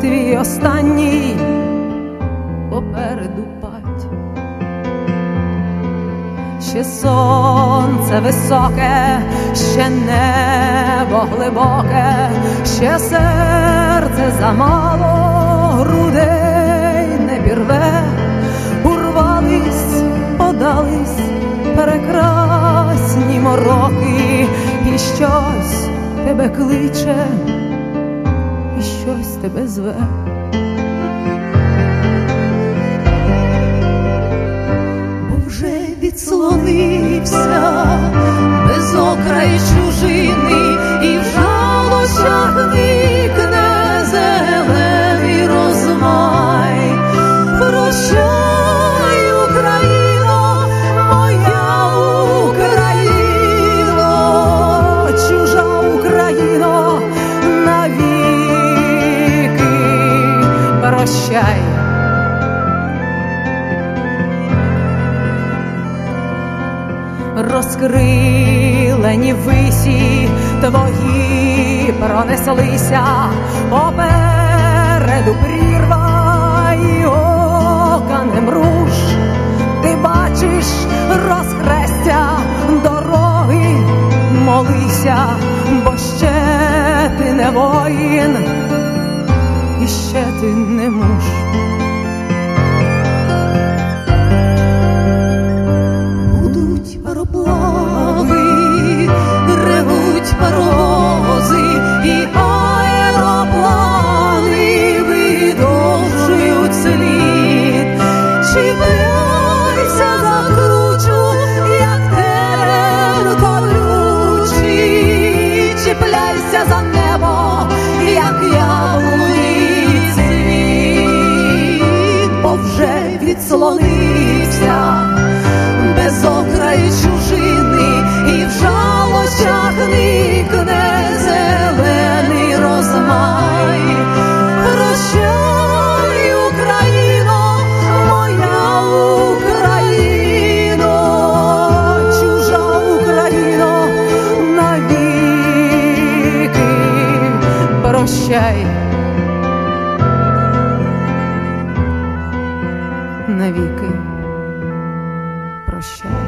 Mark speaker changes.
Speaker 1: твій останній попереду пать. Ще сонце високе, ще небо глибоке, ще серце замало, грудей не пірве. Урвались, подались прекрасні мороки, і щось тебе кличе, і щось тебе зве. Відслонився без окрай чужини, і в жалощах никне зелений розмай. Прощай, Україно, моя Україно, чужа Україно, навіки прощай. Розкрилені висі твої пронеслися, попереду прірва і ока не мруж. Ти бачиш розхрестя дороги, молися, бо ще ти не воїн, і ще ти не муж. Ревуть паровози і аероплани видовжують слід. Чіпляйся за кручу, як тен колючий, чіпляйся за небо, як яблуний цвіт, бо вже відслонився без окраї чужини, і в жалощах никне зелений розмай. Прощай, Україно, моя Україно, чужа Україно, навіки прощай. Навіки прощай.